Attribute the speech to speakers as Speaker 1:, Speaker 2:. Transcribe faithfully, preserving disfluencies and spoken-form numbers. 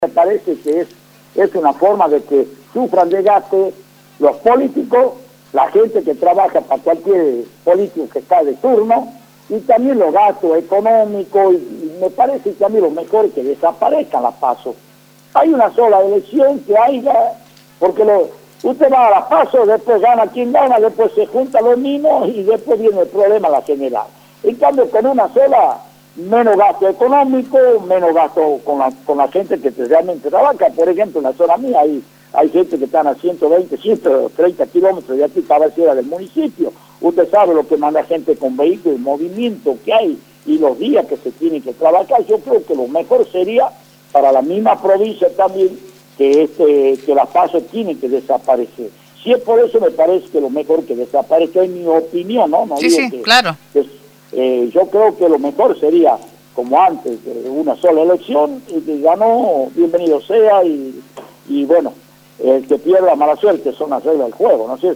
Speaker 1: Me parece que es, es una forma de que sufran desgaste los políticos, la gente que trabaja para cualquier político que está de turno, y también los gastos económicos, y, y me parece que a mí lo mejor es que desaparezcan las PASO. Hay una sola elección que haya, porque lo, usted va a las PASO, después gana quien gana, después se junta los mismos y después viene el problema la general. En cambio, con una sola, menos gasto económico, menos gasto con la, con la gente que realmente trabaja. Por ejemplo, en la zona mía hay, hay gente que están a ciento veinte, ciento treinta kilómetros de aquí, cabecera del municipio. Usted sabe lo que manda gente con vehículos, el movimiento que hay y los días que se tienen que trabajar. Yo creo que lo mejor sería para la misma provincia también que, este, que las PASO tienen que desaparecer. Si es por eso, me parece que lo mejor que desaparezca, en mi opinión, ¿no? no
Speaker 2: sí,
Speaker 1: digo
Speaker 2: sí,
Speaker 1: que,
Speaker 2: claro.
Speaker 1: que, eh, yo creo que lo mejor sería, como antes, eh, una sola elección, y que ganó, bienvenido sea, y, y bueno, el que pierda mala suerte son las reglas del juego, ¿no es cierto?